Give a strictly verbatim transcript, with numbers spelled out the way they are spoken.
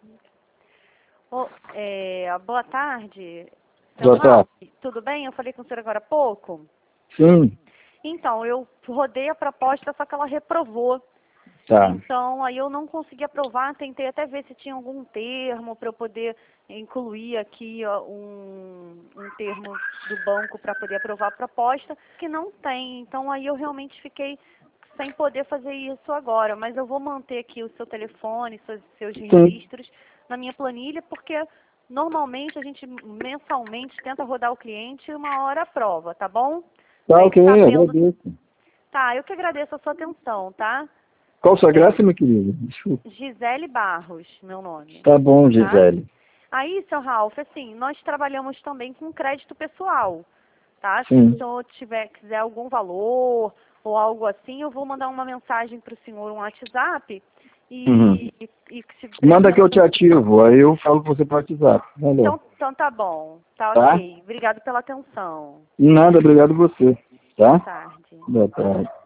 Ô, é, boa tarde. Seu Boa tarde. Ralph, tudo bem? Eu falei com o senhor agora há pouco. Sim, Então, eu rodei a proposta, só que ela reprovou. tá. Então, aí eu não consegui aprovar, tentei até ver se tinha algum termo para eu poder incluir aqui ó, um, um termo do banco para poder aprovar a proposta, que não tem. Então, aí eu realmente fiquei sem poder fazer isso agora, mas eu vou manter aqui o seu telefone, seus, seus Sim. registros na minha planilha, porque normalmente a gente mensalmente tenta rodar o cliente e uma hora aprova, tá bom? Tá, Mas ok, sabendo... agradeço. Tá, eu que agradeço a sua atenção, tá? Qual sua É, graça, meu querido? Desculpa. Gisele Barros, meu nome. Tá bom, Tá? Gisele. Aí, seu Ralph, assim, nós trabalhamos também com crédito pessoal, tá? Se o Sim. senhor tiver, quiser algum valor ou algo assim, eu vou mandar uma mensagem para o senhor, um WhatsApp, e, Uhum. e, e se Manda que eu te precisando... ativo, aí eu falo com você para WhatsApp. Valeu. Então, então tá bom, tá Tá? ok. Obrigado pela atenção. Nada, obrigado você. Boa Tá? tarde. Boa tarde.